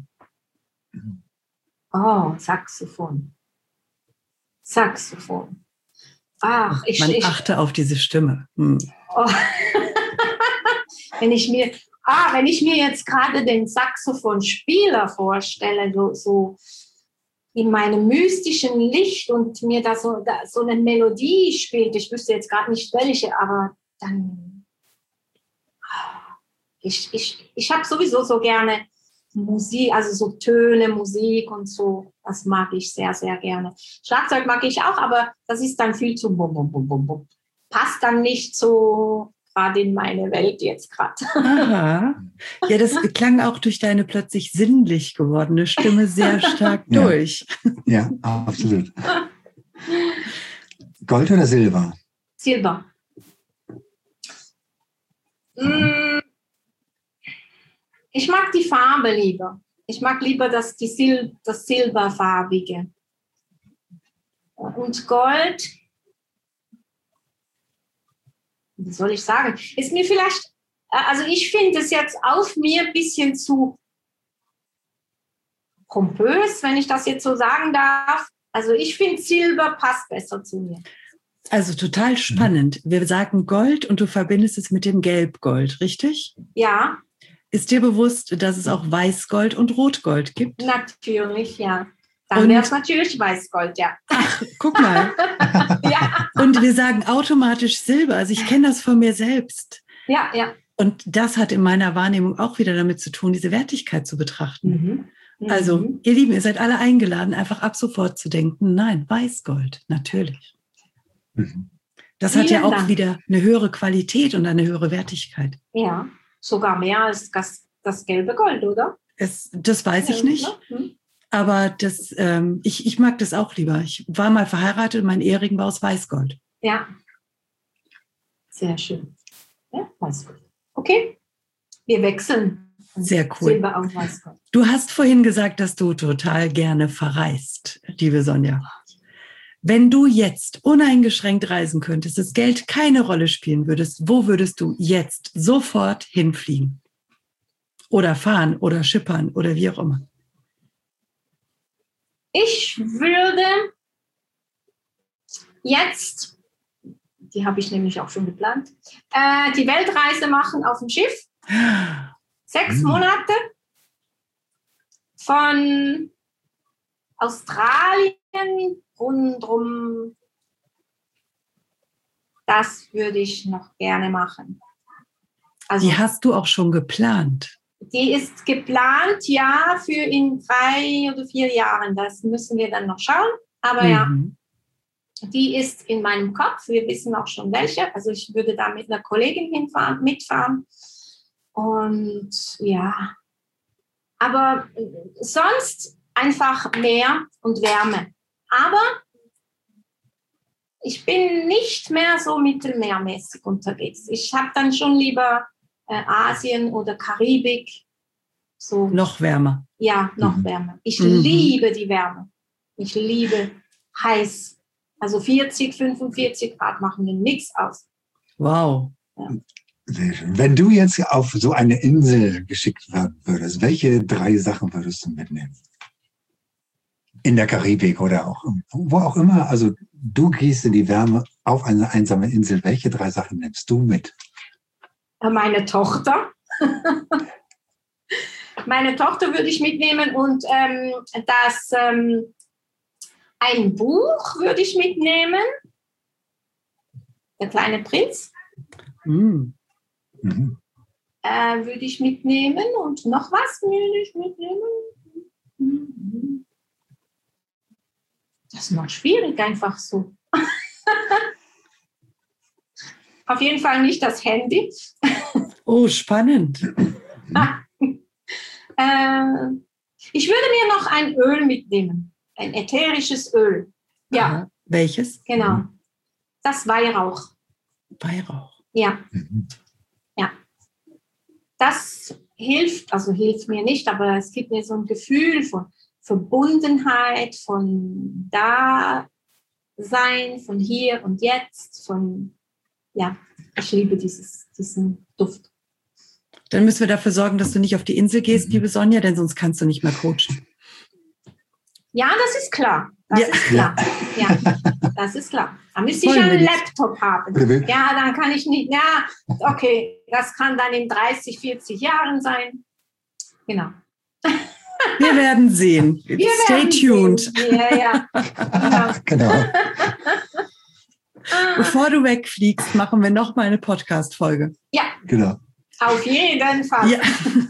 Oh, Saxophon. Saxophon. Ach, ich, Man ich achte auf diese Stimme. Hm. oh. wenn ich mir, ah, wenn ich mir jetzt gerade den Saxophonspieler vorstelle, so, so in meinem mystischen Licht und mir da so, da so eine Melodie spielt, ich wüsste jetzt gerade nicht welche, aber dann, ich, ich, ich habe sowieso so gerne Musik, also so Töne, Musik und so, das mag ich sehr, sehr gerne. Schlagzeug mag ich auch, aber das ist dann viel zu bum, bum, bum, bum, bum. passt dann nicht so gerade in meine Welt jetzt gerade. Aha. Ja, das klang auch durch deine plötzlich sinnlich gewordene Stimme sehr stark Ja. durch. Ja, absolut. Gold oder Silber? Silber. Mm, Ich mag die Farbe lieber. Ich mag lieber das, die Sil das Silberfarbige. Und Gold, wie soll ich sagen, ist mir vielleicht, also ich finde es jetzt auf mir ein bisschen zu pompös, wenn ich das jetzt so sagen darf. Also ich finde Silber passt besser zu mir. Also total spannend. Wir sagen Gold und du verbindest es mit dem Gelbgold, richtig? Ja, Ist dir bewusst, dass es auch Weißgold und Rotgold gibt? natürlich, ja. Dann Und- wäre es natürlich Weißgold, ja. Ach, guck mal. ja, Und wir sagen automatisch Silber. Also ich kenne das von mir selbst. ja, ja. Und das hat in meiner Wahrnehmung auch wieder damit zu tun, diese Wertigkeit zu betrachten. Mhm. Mhm. Also, ihr Lieben, ihr seid alle eingeladen, einfach ab sofort zu denken, nein, Weißgold, natürlich. Mhm. Das hat ja Vielen auch Dank. wieder eine höhere Qualität und eine höhere Wertigkeit. Ja, sogar mehr als das, das gelbe Gold, oder? Es, das weiß ich Ja, nicht, ne? Hm. aber das, ähm, ich, ich mag das auch lieber. Ich war mal verheiratet und mein Ehering war aus Weißgold. Ja. Sehr schön. Ja, Weißgold. Okay, wir wechseln. Sehr cool. Silber auf Weißgold. Du hast vorhin gesagt, dass du total gerne verreist, liebe Sonja. Wenn du jetzt uneingeschränkt reisen könntest, das Geld keine Rolle spielen würdest, wo würdest du jetzt sofort hinfliegen? Oder fahren oder schippern oder wie auch immer? Ich würde jetzt, die habe ich nämlich auch schon geplant, äh, die Weltreise machen auf dem Schiff. Sechs Mhm. Monate von Australien rundrum. Das würde ich noch gerne machen. Also Die hast du auch schon geplant. die ist geplant, ja, für in drei oder vier Jahren. Das müssen wir dann noch schauen. Aber ja, Mhm. die ist in meinem Kopf. Wir wissen auch schon welche. Also ich würde da mit einer Kollegin hinfahren, mitfahren. Und ja, aber sonst einfach Meer und Wärme. Aber ich bin nicht mehr so mittelmeermäßig unterwegs. Ich habe dann schon lieber äh, Asien oder Karibik. So, Noch wärmer. ja, noch Mhm. Wärme. Ich Mhm. liebe die Wärme. Ich liebe heiß. Also vierzig, fünfundvierzig Grad machen mir nichts aus. Wow. Sehr schön. Wenn du jetzt auf so eine Insel geschickt werden würdest, welche drei Sachen würdest du mitnehmen? In der Karibik oder auch wo auch immer. Also du gehst in die Wärme auf eine einsame Insel. Welche drei Sachen nimmst du mit? Meine Tochter. Meine Tochter würde ich mitnehmen und ähm, das ähm, ein Buch würde ich mitnehmen. Der kleine Prinz Mhm. Mhm. äh, würde ich mitnehmen und noch was würde ich mitnehmen. Das ist noch schwierig, einfach so. Auf jeden Fall nicht das Handy. Oh, spannend. Äh, ich würde mir noch ein Öl mitnehmen. Ein ätherisches Öl. Ja, Aha. Welches? genau. Das Weihrauch. Weihrauch. Ja, Mhm. das hilft, also hilft mir nicht, aber es gibt mir so ein Gefühl von Verbundenheit, von Dasein, von hier und jetzt, von, ja, ich liebe dieses, diesen Duft. Dann müssen wir dafür sorgen, dass du nicht auf die Insel gehst, Mhm. liebe Sonja, denn sonst kannst du nicht mehr coachen. Ja, das ist klar. Das Ja. ist klar. Ja, das ist klar. Da müsste ich Wollen wir einen nicht. Laptop haben. Oder wir- Ja, dann kann ich nicht, ja, okay, das kann dann in dreißig, vierzig Jahren sein. Genau. Wir werden sehen. Wir Stay werden tuned. sehen. Ja, ja. Genau. Genau. Bevor du wegfliegst, machen wir noch mal eine Podcast-Folge. Ja, Genau. auf jeden Fall. Ja.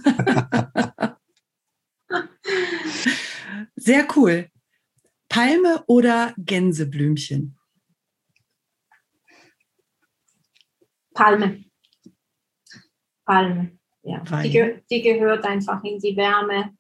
Sehr cool. Palme oder Gänseblümchen? Palme. Palme, ja. Weil? Die, ge- die gehört einfach in die Wärme.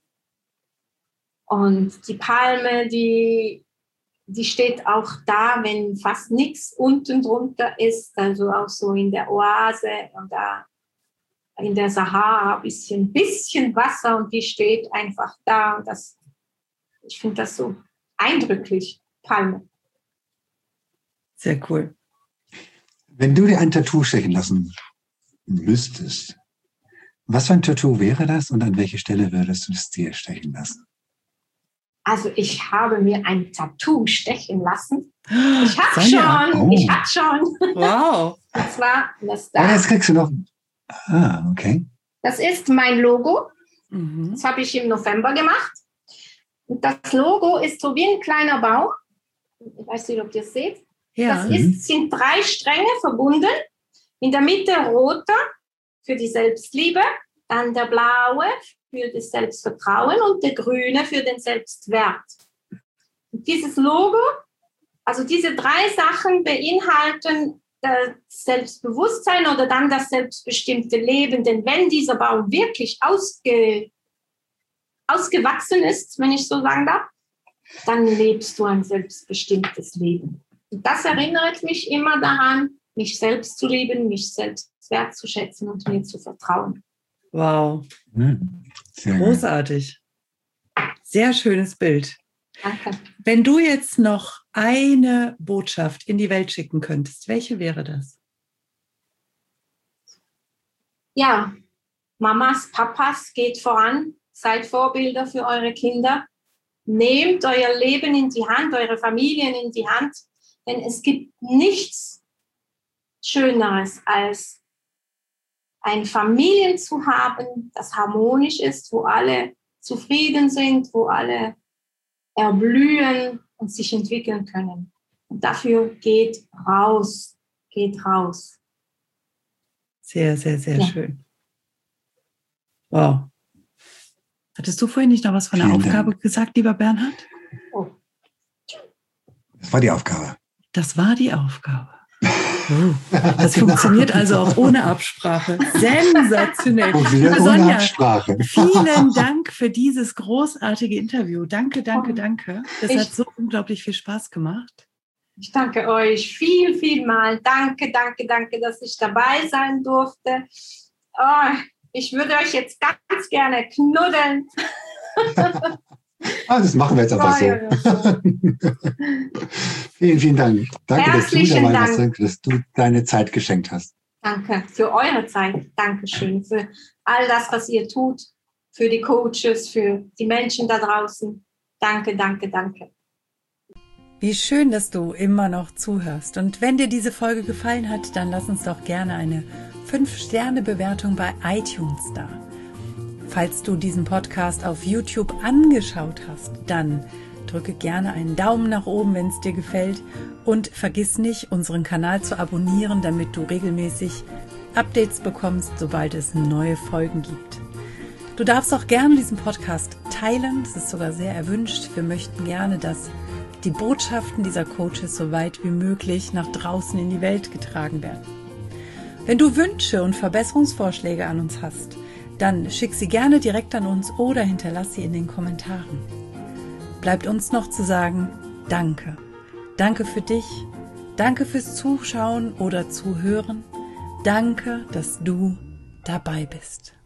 Und die Palme, die, die steht auch da, wenn fast nichts unten drunter ist, also auch so in der Oase und da in der Sahara ein bisschen, bisschen Wasser und die steht einfach da. Und das, ich finde das so eindrücklich, Palme. Sehr cool. Wenn du dir ein Tattoo stechen lassen müsstest, was für ein Tattoo wäre das und an welche Stelle würdest du es dir stechen lassen? Also ich habe mir ein Tattoo stechen lassen. Ich habe Sonja. schon, Oh. ich habe schon. Wow. Und zwar, das, Ah, da, jetzt kriegst du noch. Ah, okay. das ist mein Logo. Mhm. Das habe ich im November gemacht. Und das Logo ist so wie ein kleiner Baum. Ich weiß nicht, ob ihr es seht. Ja. Das ist, sind drei Stränge verbunden. In der Mitte roter für die Selbstliebe, dann der blaue für das Selbstvertrauen und der grüne für den Selbstwert. Und dieses Logo, also diese drei Sachen beinhalten das Selbstbewusstsein oder dann das selbstbestimmte Leben. Denn wenn dieser Baum wirklich ausge, ausgewachsen ist, wenn ich so sagen darf, dann lebst du ein selbstbestimmtes Leben. Und das erinnert mich immer daran, mich selbst zu lieben, mich selbst wertzuschätzen und mir zu vertrauen. Wow. Hm, sehr gut. Großartig. Sehr schönes Bild. Danke. Wenn du jetzt noch eine Botschaft in die Welt schicken könntest, welche wäre das? Ja, Mamas, Papas, geht voran, seid Vorbilder für eure Kinder. Nehmt euer Leben in die Hand, eure Familien in die Hand, denn es gibt nichts Schöneres, als ein Familien zu haben, das harmonisch ist, wo alle zufrieden sind, wo alle erblühen und sich entwickeln können. Und dafür geht raus, geht raus. Sehr, sehr, sehr Ja. schön. Wow. Hattest du vorhin nicht noch was von der Vielen Aufgabe Dank. gesagt, lieber Bernhard? Oh. Das war die Aufgabe. Das war die Aufgabe. Oh, das funktioniert also auch ohne Absprache. Sensationell. Und wieder ohne Sonja, Absprache. vielen Dank für dieses großartige Interview. Danke, danke, danke. Das Ich- hat so unglaublich viel Spaß gemacht. Ich danke euch viel, viel mal. Danke, danke, danke, dass ich dabei sein durfte. Oh, ich würde euch jetzt ganz gerne knuddeln. Ah, das machen wir jetzt einfach so. Ja, ja, Vielen, vielen Dank. Danke, dass du Herzlichen dabei warst, Dank. dass du deine Zeit geschenkt hast. Danke für eure Zeit. Dankeschön für all das, was ihr tut, für die Coaches, für die Menschen da draußen. Danke, danke, danke. Wie schön, dass du immer noch zuhörst. Und wenn dir diese Folge gefallen hat, dann lass uns doch gerne eine fünf Sterne Bewertung bei iTunes da. Falls du diesen Podcast auf YouTube angeschaut hast, dann drücke gerne einen Daumen nach oben, wenn es dir gefällt. Und vergiss nicht, unseren Kanal zu abonnieren, damit du regelmäßig Updates bekommst, sobald es neue Folgen gibt. Du darfst auch gerne diesen Podcast teilen. Das ist sogar sehr erwünscht. Wir möchten gerne, dass die Botschaften dieser Coaches so weit wie möglich nach draußen in die Welt getragen werden. Wenn du Wünsche und Verbesserungsvorschläge an uns hast, dann schick sie gerne direkt an uns oder hinterlass sie in den Kommentaren. Bleibt uns noch zu sagen, danke. Danke für dich, danke fürs Zuschauen oder Zuhören, danke, dass du dabei bist.